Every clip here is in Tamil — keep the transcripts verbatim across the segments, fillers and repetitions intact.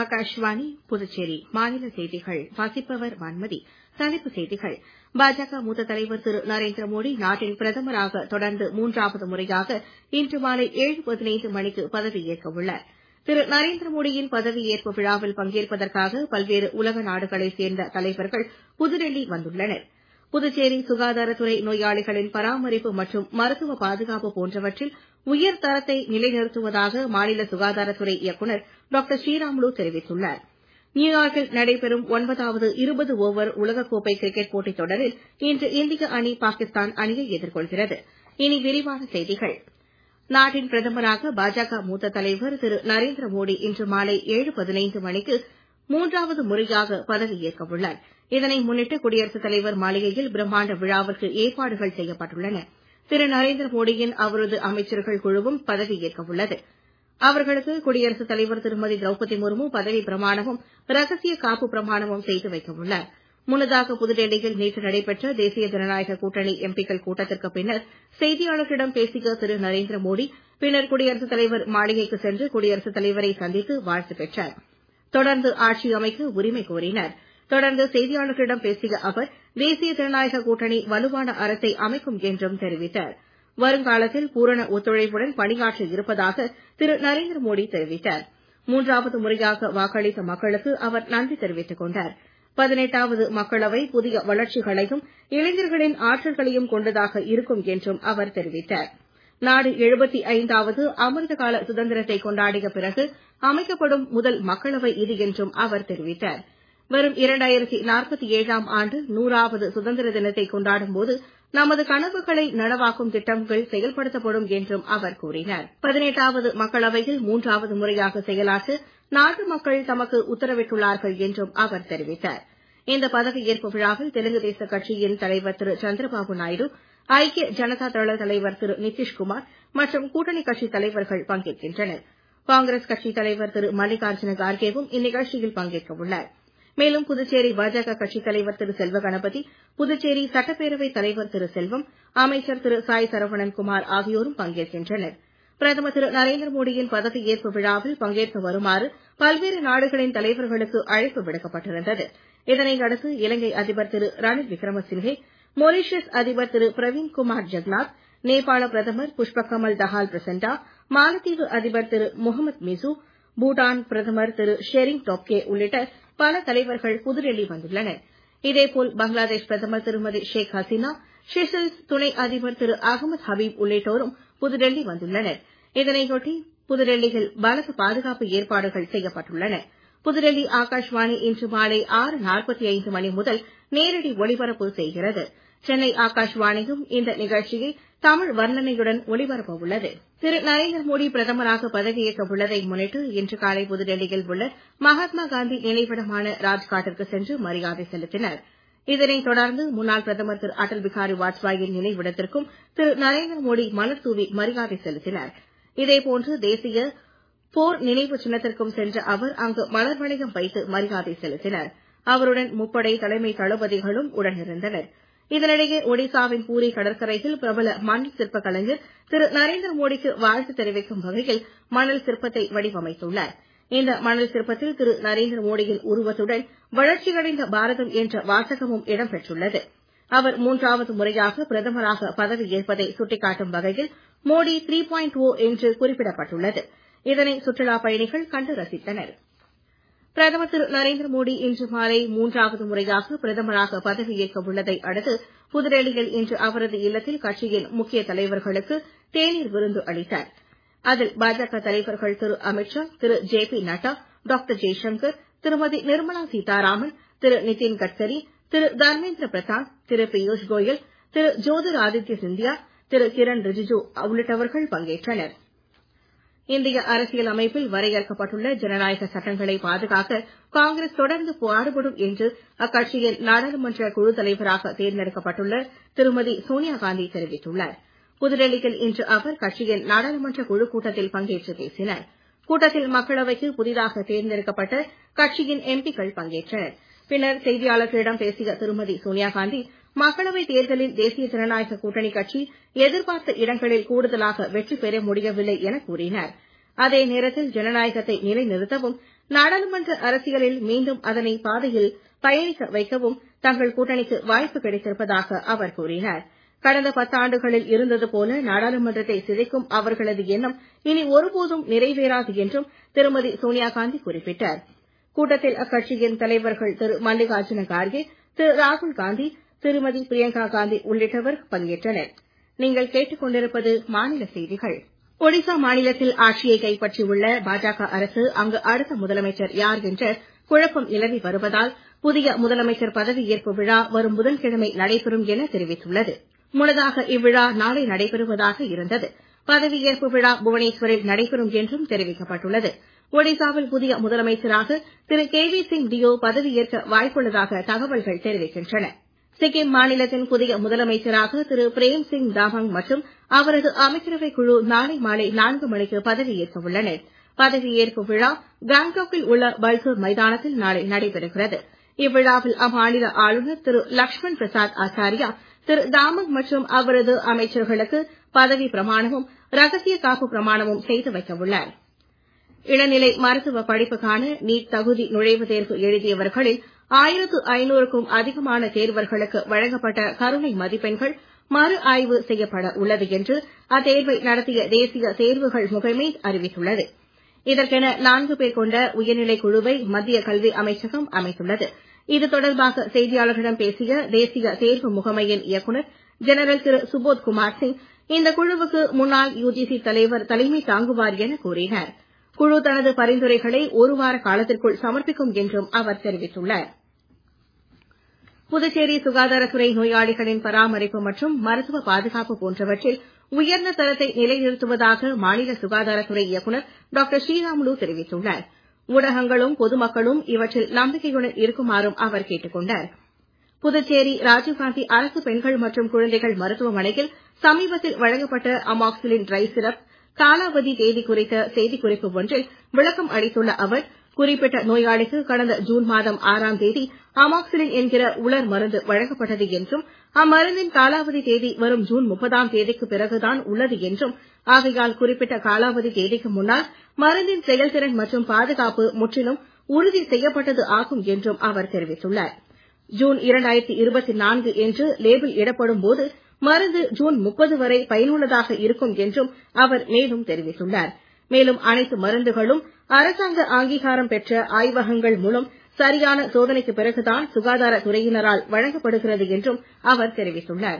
ஆகாஷ்வாணி புதுச்சேரி மாநில செய்திகள் வாசிப்பவர் வான்மதி. தலைப்புச் செய்திகள். பாஜக மூத்த தலைவர் திரு நரேந்திர மோடி நாட்டின் பிரதமராக தொடர்ந்து மூன்றாவது முறையாக இன்று மாலை ஏழு பதினைந்து மணிக்கு பதவியேற்க உள்ளார். திரு நரேந்திர மோடியின் பதவியேற்பு விழாவில் பங்கேற்பதற்காக பல்வேறு உலக நாடுகளைச் சேர்ந்த தலைவர்கள் புதுடெல்லி வந்துள்ளனர். புதுச்சேரி சுகாதாரத்துறை நோயாளிகளின் பராமரிப்பு மற்றும் மருத்துவ பாதுகாப்பு போன்றவற்றில் உயர் தரத்தை நிலைநிறுத்துவதாக மாநில சுகாதாரத்துறை இயக்குநர் டாக்டர் ஸ்ரீராமுலு தெரிவித்துள்ளார். நியூயார்க்கில் நடைபெறும் ஒன்பதாவது இருபது ஓவர் உலகக்கோப்பை கிரிக்கெட் போட்டித் தொடரில் இன்று இந்திய அணி பாகிஸ்தான் அணியை எதிர்கொள்கிறது. இனி விரிவான செய்திகள். நாட்டின் பிரதமராக பாஜக மூத்த தலைவர் திரு நரேந்திர மோடி இன்று மாலை ஏழு பதினைந்து மணிக்கு மூன்றாவது முறையாக பதவியேற்க உள்ளார். இதனை முன்னிட்டு குடியரசுத் தலைவர் மாளிகையில் பிரம்மாண்ட விழாவிற்கு ஏற்பாடுகள் செய்யப்பட்டுள்ளன. திரு நரேந்திர மோடியின் அவரது அமைச்சர்கள் குழுவும் பதவியேற்க உள்ளது. அவர்களுக்கு குடியரசுத் தலைவர் திருமதி திரௌபதி முர்மு பதவி பிரமாணமும் ரகசிய காப்பு பிரமாணமும் செய்து வைக்க உள்ளார். முன்னதாக புதுடெல்லியில் நேற்று நடைபெற்ற தேசிய ஜனநாயக கூட்டணி எம்பிக்கள் கூட்டத்திற்கு பின்னர் செய்தியாளர்களிடம் பேசிய திரு நரேந்திர மோடி பின்னர் குடியரசுத் தலைவர் மாளிகைக்கு சென்று குடியரசுத் தலைவரை சந்தித்து வாழ்த்து பெற்றார். தொடர்ந்து ஆட்சி அமைக்க உரிமை கோரினார். தொடர்ந்து செய்தியாளர்களிடம் பேசிய அவர் தேசிய ஜனநாயக கூட்டணி வலுவான அரசை அமைக்கும் என்றும் தெரிவித்தார். வருங்காலத்தில் பூரண ஒத்துழைப்புடன் பணியாற்ற இருப்பதாக திரு நரேந்திர மோடி தெரிவித்தார். மூன்றாவது முறையாக வாக்களித்த மக்களுக்கு அவர் நன்றி தெரிவித்துக் கொண்டார். பதினெட்டாவது மக்களவை புதிய வளர்ச்சிகளையும் இளைஞர்களின் ஆற்றல்களையும் கொண்டதாக இருக்கும் என்றும் அவர் தெரிவித்தார். நாடு எழுபத்தி ஐந்தாவது அமிர்த கால சுதந்திரத்தை கொண்டாடிய பிறகு அமைக்கப்படும் முதல் மக்களவை இது என்றும் அவர் தெரிவித்தார். வரும் இரண்டாயிரத்தி நாற்பத்தி ஏழாம் ஆண்டு நூறாவது சுதந்திர தினத்தை கொண்டாடும் போது நமது கனவுகளை நனவாக்கும் திட்டங்கள் செயல்படுத்தப்படும் என்றும் அவர் கூறினார். பதினெட்டாவது மக்களவையில் மூன்றாவது முறையாக செயலாற்ற நாட்டு மக்கள் தமக்கு உத்தரவிட்டுள்ளார்கள் என்றும் அவர் தெரிவித்தார். இந்த பதவியேற்பு விழாவில் தெலுங்கு தேச கட்சியின் தலைவர் திரு சந்திரபாபு நாயுடு, ஐக்கிய ஜனதா தள தலைவர் திரு நிதிஷ்குமார் மற்றும் கூட்டணி கட்சித் தலைவர்கள் பங்கேற்கின்றனர். காங்கிரஸ் கட்சித் தலைவர் திரு மல்லிகார்ஜுன கார்கேவும் இந்நிகழ்ச்சியில் பங்கேற்க உள்ளார். மேலும் புதுச்சேரி பாஜக கட்சித் தலைவர் திரு செல்வ கணபதி, புதுச்சேரி சட்டப்பேரவைத் தலைவர் திரு செல்வம், அமைச்சர் திரு சாய் சரவணன் குமார் ஆகியோரும் பங்கேற்கின்றனர். பிரதமர் திரு நரேந்திர மோடியின் பதவியேற்பு விழாவில் பங்கேற்க வருமாறு பல்வேறு நாடுகளின் தலைவர்களுக்கு அழைப்பு விடுக்கப்பட்டிருந்தது. இதனையடுத்து இலங்கை அதிபர் திரு ரணில் விக்ரமசிங்கே, மொரீஷியஸ் அதிபர் திரு பிரவீன்குமார் ஜக்நாத், நேபாள பிரதமர் புஷ்பகமல் தஹால் பிரசண்டா, மாலத்தீவு அதிபர் திரு முகமது மிசு, பூட்டான் பிரதமர் திரு ஷெரிங் டோப்கே உள்ளிட்ட பல தலைவர்கள் புதுடெல்லி வந்துள்ளனர். இதேபோல் பங்களாதேஷ் பிரதமர் திருமதி ஷேக் ஹசீனா, ஷெஷல்ஸ் துணை அதிபர் திரு அகமது ஹபீப் உள்ளிட்டோரும் புதுடெல்லி வந்துள்ளனர். இதனையொட்டி புதுடெல்லியில் பலத்த பாதுகாப்பு ஏற்பாடுகள் செய்யப்பட்டுள்ளன. புதுடெல்லி ஆகாஷ்வாணி இன்று மாலை ஆறு நாற்பத்தி ஐந்து மணி முதல் நேரடி ஒளிபரப்பு செய்கிறது. சென்னை ஆகாஷ்வாணியும் இந்த நிகழ்ச்சியை தமிழ் வர்ணனையுடன் ஒளிபரப்ப உள்ளது. திரு நரேந்திர மோடி பிரதமராக பதவியேற்க உள்ளதை முன்னிட்டு இன்று காலை புதுடெல்லியில் உள்ள மகாத்மா காந்தி நினைவிடமான ராஜ்காட்டிற்கு சென்று மரியாதை செலுத்தினர். இதனைத் தொடர்ந்து முன்னாள் பிரதமர் திரு அடல் பிகாரி வாஜ்பாயின் நினைவிடத்திற்கும் திரு நரேந்திர மோடி மலர் தூவி மரியாதை செலுத்தினார். இதேபோன்று தேசிய போர் நினைவு சின்னத்திற்கும் சென்ற அவர் அங்கு மலர் வளையம் வைத்து மரியாதை செலுத்தினார். அவருடன் முப்படை தலைமை தளபதிகளும் உடனிருந்தனர். இதனிடையே ஒடிசாவின் பூரி கடற்கரையில் பிரபல மணல் சிற்ப கலைஞர் திரு நரேந்திர மோடிக்கு வாழ்த்து தெரிவிக்கும் வகையில் மணல் சிற்பத்தை வடிவமைத்துள்ளார். இந்த மணல் சிற்பத்தில் திரு நரேந்திர மோடியின் உருவத்துடன் வளர்ச்சியடைந்த பாரதம் என்ற வாசகமும் இடம்பெற்றுள்ளது. அவர் மூன்றாவது முறையாக பிரதமராக பதவியேற்பதை சுட்டிக்காட்டும் வகையில் மோடி த்ரீ பாயிண்ட் ஓ என்று குறிப்பிடப்பட்டுள்ளது. இதனை சுற்றுலாப் பயணிகள் கண்டு ரசித்தனர். பிரதமர் திரு நரேந்திர மோடி இன்று மாலை மூன்றாவது முறையாக பிரதமராக பதவியேற்க உள்ளதை அடுத்து புதுடெல்லியில் இன்று அவரது இல்லத்தில் கட்சியின் முக்கிய தலைவர்களுக்கு தேநீர் விருந்து அளித்தார். அதில் பாஜக தலைவர்கள் திரு அமித்ஷா, திரு J P Nadda, doctor Jaishankar, திருமதி நிர்மலா சீதாராமன், திரு நிதின் கட்கரி, திரு தர்மேந்திர பிரதான், திரு பியூஷ் கோயல், திரு ஜோதிர் ஆதித்ய சிந்தியா, திரு கிரண் ரிஜிஜு உள்ளிட்டவர்கள் பங்கேற்றனர். இந்திய அரசியல் அமைப்பில் வரையறுக்கப்பட்டுள்ள ஜனநாயக சட்டங்களை பாதுகாக்க காங்கிரஸ் தொடர்ந்து பாடுபடும் என்று அக்கட்சியின் நாடாளுமன்ற குழு தலைவராக தேர்ந்தெடுக்கப்பட்டுள்ள திருமதி சோனியா காந்தி தெரிவித்துள்ளார். புதுடெல்லியில் இன்று அவர் கட்சியின் நாடாளுமன்ற குழு கூட்டத்தில் பங்கேற்று பேசினார். கூட்டத்தில் மக்களவைக்கு புதிதாக தேர்ந்தெடுக்கப்பட்ட கட்சியின் எம்பிக்கள் பங்கேற்றனர். பின்னர் செய்தியாளர்களிடம் பேசிய திருமதி சோனியா காந்தி, மக்களவைத் தேர்தலில் தேசிய ஜனநாயக கூட்டணி கட்சி எதிர்பார்த்த இடங்களில் கூடுதலாக வெற்றி பெற முடியவில்லை என கூறினார். அதே நேரத்தில் ஜனநாயகத்தை நிலைநிறுத்தவும் நாடாளுமன்ற அரசியலில் மீண்டும் அதனை பாதையில் பயணிக்க வைக்கவும் தங்கள் கூட்டணிக்கு வாய்ப்பு கிடைத்திருப்பதாக அவர் கூறினார். கடந்த பத்தாண்டுகளில் இருந்தது போல நாடாளுமன்றத்தை சிதைக்கும் அவர்களது எண்ணம் இனி ஒருபோதும் நிறைவேறாது என்றும் திருமதி சோனியாகாந்தி குறிப்பிட்டார். கூட்டத்தில் அக்கட்சியின் தலைவர்கள் திரு மல்லிகார்ஜுன கார்கே, திரு ராகுல் காந்தி, திருமதி பிரியங்கா காந்தி உள்ளிட்டவர் பங்கேற்றனர். நீங்கள் கேட்டுக் கொண்டிருப்பது மாநில செய்திகள். ஒடிசா மாநிலத்தில் ஆட்சியை கைப்பற்றியுள்ள பாஜக அரசு அங்கு அடுத்த முதலமைச்சர் யார் என்ற குழப்பம் நிலவி வருவதால் புதிய முதலமைச்சர் பதவியேற்பு விழா வரும் புதன்கிழமை நடைபெறும் என தெரிவித்துள்ளது. முன்னதாக இவ்விழா நாளை நடைபெறுவதாக இருந்தது. பதவியேற்பு விழா புவனேஸ்வரில் நடைபெறும் என்றும் தெரிவிக்கப்பட்டுள்ளது. ஒடிசாவில் புதிய முதலமைச்சராக திரு கே வி சிங் டியோ பதவியேற்க வாய்ப்புள்ளதாக தகவல்கள் தெரிவிக்கின்றன. சிக்கிம் மாநிலத்தின் புதிய முதலமைச்சராக திரு பிரேம் சிங் தாமங் மற்றும் அவரது அமைச்சரவை குழு நாளை மாலை நான்கு மணிக்கு பதவியேற்க உள்ளனர். பதவியேற்பு விழா காங்டாக்கில் உள்ள பல்கூர் மைதானத்தில் நாளை நடைபெறுகிறது. இவ்விழாவில் அம்மாநில ஆளுநர் திரு லக்ஷ்மண் பிரசாத் ஆச்சாரியா திரு தாமங் மற்றும் அவரது அமைச்சர்களுக்கு பதவி பிரமாணமும் ரகசிய காப்பு பிரமாணமும் செய்து வைக்க உள்ளார். இளநிலை மருத்துவ படிப்புக்கான நீட் தகுதி நுழைவுத் தேர்வு எழுதியவர்களில் ஆயிரத்து ஐநூறுக்கும் அதிகமான தேர்வர்களுக்கு வழங்கப்பட்ட கருணை மதிப்பெண்கள் மறு ஆய்வு செய்யப்பட உள்ளது என்று அத்தேர்வை நடத்திய தேசிய தேர்வுகள் முகமை அறிவித்துள்ளது. இதற்கென நான்கு பேர் கொண்ட உயர்நிலை குழுவை மத்திய கல்வி அமைச்சகம் அமைத்துள்ளது. இது தொடர்பாக செய்தியாளர்களிடம் பேசிய தேசிய தேர்வு முகமையின் இயக்குநர் ஜெனரல் திரு சுபோத் குமார் சிங், இந்த குழுவுக்கு முன்னாள் யுஜிசி தலைவர் தலைமை தாங்குவார் என கூறினார். குழு தனது பரிந்துரைகளை ஒரு வார காலத்திற்குள் சமர்ப்பிக்கும் என்றும் அவர் தெரிவித்துள்ளார். புதுச்சேரி சுகாதாரத்துறை நோயாளிகளின் பராமரிப்பு மற்றும் மருத்துவ பாதுகாப்பு போன்றவற்றில் உயர்ந்த தரத்தை நிலைநிறுத்துவதாக மாநில சுகாதாரத்துறை இயக்குநர் டாக்டர் ஸ்ரீராமுலு தெரிவித்துள்ளார். ஊடகங்களும் பொதுமக்களும் இவற்றில் நம்பிக்கையுடன் இருக்குமாறும் அவர் கேட்டுக் கொண்டார். புதுச்சேரி ராஜீவ்காந்தி அரசு பெண்கள் மற்றும் குழந்தைகள் மருத்துவமனையில் சமீபத்தில் வழங்கப்பட்ட அமாக்சிலின் ட்ரை சிரப் காலாவதி தேதி குறித்த செய்திக்குறிப்பு ஒன்றில் விளக்கம் அளித்துள்ள அவர், குறிப்பிட்ட நோயாளிக்கு கடந்த ஜூன் மாதம் ஆறாம் தேதி அமாக்சிலின் என்கிற உலர் மருந்து வழங்கப்பட்டது என்றும் அம்மருந்தின் காலாவதி தேதி வரும் ஜூன் முப்பதாம் தேதிக்கு பிறகுதான் உள்ளது என்றும், ஆகையால் குறிப்பிட்ட காலாவதி தேதிக்கு முன்னால் மருந்தின் செயல்திறன் மற்றும் பாதுகாப்பு முற்றிலும் உறுதி செய்யப்பட்டது ஆகும் என்றும் அவர் தெரிவித்துள்ளார். ஜூன் இரண்டாயிரத்து இருபத்தி நான்கு என்று லேபிள் இடப்படும் போது மருந்து ஜூன் முப்பது வரை பயனுள்ளதாக இருக்கும் என்றும் அவர் மேலும் தெரிவித்துள்ளார். மேலும் அனைத்து மருந்துகளும் அரசாங்க அங்கீகாரம் பெற்ற ஆய்வகங்கள் மூலம் சரியான சோதனைக்கு பிறகுதான் சுகாதாரத்துறையினரால் வழங்கப்படுகிறது என்றும் அவர் தெரிவித்துள்ளார்.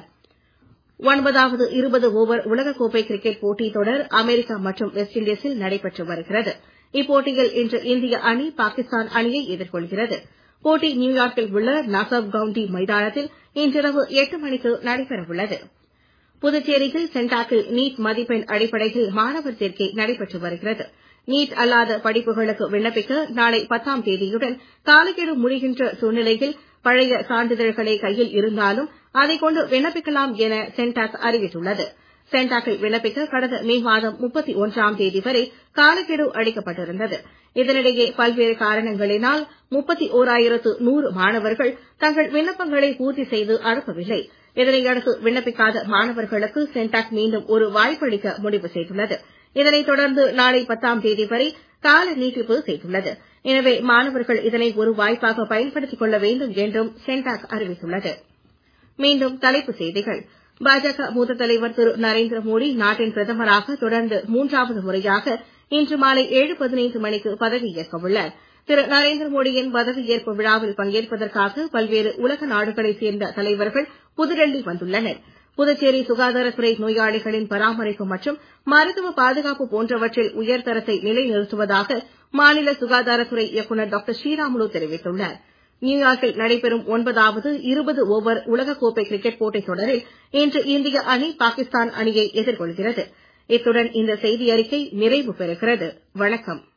ஒன்பதாவது இருபது ஓவர் உலகக்கோப்பை கிரிக்கெட் போட்டித் தொடர் அமெரிக்கா மற்றும் வெஸ்ட் இண்டீஸில் நடைபெற்று வருகிறது. இப்போட்டியில் இன்று இந்திய அணி பாகிஸ்தான் அணியை எதிர்கொள்கிறது. போட்டி நியூயார்க்கில் உள்ள நாசவ் கவுண்டி மைதானத்தில் இன்றிரவு எட்டு மணிக்கு நடைபெறவுள்ளது. புதுச்சேரியில் சென்டாக்கில் நீட் மதிப்பெண் அடிப்படையில் மாணவர் சேர்க்கை நடைபெற்று வருகிறது. நீட் அல்லாத படிப்புகளுக்கு விண்ணப்பிக்க நாளை பத்தாம் தேதியுடன் காலக்கெடு முடிகின்ற சூழ்நிலையில் பழைய சான்றிதழ்களை கையில் இருந்தாலும் அதைக் கொண்டு விண்ணப்பிக்கலாம் என சென்டாக் அறிவித்துள்ளது. சென்டாக்கில் விண்ணப்பிக்க கடந்த மே மாதம் முப்பத்தி ஒன்றாம் தேதி வரை காலக்கெடு அளிக்கப்பட்டிருந்தது. இதனிடையே பல்வேறு காரணங்களினால் முப்பத்தி ஓராயிரத்து நூறு மாணவர்கள் தங்கள் விண்ணப்பங்களை பூர்த்தி செய்து அனுப்பவில்லை. இதனையடுத்து விண்ணப்பிக்காத மாணவர்களுக்கு சென்டாக் மீண்டும் ஒரு வாய்ப்பளிக்க முடிவு செய்துள்ளது. இதனைத் தொடர்ந்து நாளை பத்தாம் தேதி வரை கால நீட்டிப்பு செய்துள்ளது. எனவே மாணவர்கள் இதனை ஒரு வாய்ப்பாக பயன்படுத்திக் கொள்ள வேண்டும் என்றும் சென்டாக் அறிவித்துள்ளது. மீண்டும் தலைப்புச் செய்திகள். பாஜக மூத்த தலைவர் திரு நரேந்திர மோடி நாட்டின் பிரதமராக தொடர்ந்து மூன்றாவது முறையாக இன்று மாலை ஏழு பதினைந்து மணிக்கு பதவியேற்க உள்ளார். திரு நரேந்திர மோடியின் பதவியேற்பு விழாவில் பங்கேற்பதற்காக பல்வேறு உலக நாடுகளைச் சேர்ந்த தலைவர்கள் புதுடெல்லி வந்துள்ளனர். புதுச்சேரி சுகாதாரத்துறை நோயாளிகளின் பராமரிப்பு மற்றும் மருத்துவ பாதுகாப்பு போன்றவற்றில் உயர்தரத்தை நிலைநிறுத்துவதாக மாநில சுகாதாரத்துறை இயக்குநர் டாக்டர் ஸ்ரீராமுலு தெரிவித்துள்ளார். நியூயார்க்கில் நடைபெறும் ஒன்பதாவது இருபது ஓவர் உலகக்கோப்பை கிரிக்கெட் போட்டித் தொடரில் இன்று இந்திய அணி பாகிஸ்தான் அணியை எதிர்கொள்கிறது. இத்துடன் இந்த செய்தியறிக்கை நிறைவு பெறுகிறது. வணக்கம்.